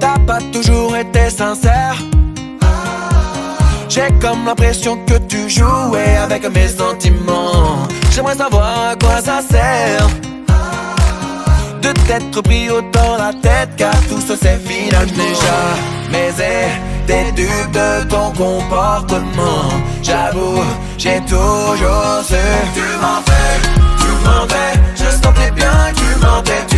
t'as pas toujours été sincère. J'ai comme l'impression que tu jouais avec mes sentiments. J'aimerais savoir à quoi ça sert de t'être pris autant la tête, car tout ça c'est final déjà. Mais t'es dupe de ton comportement. J'avoue, j'ai toujours su. Tu mentais, je sentais bien que tu mentais.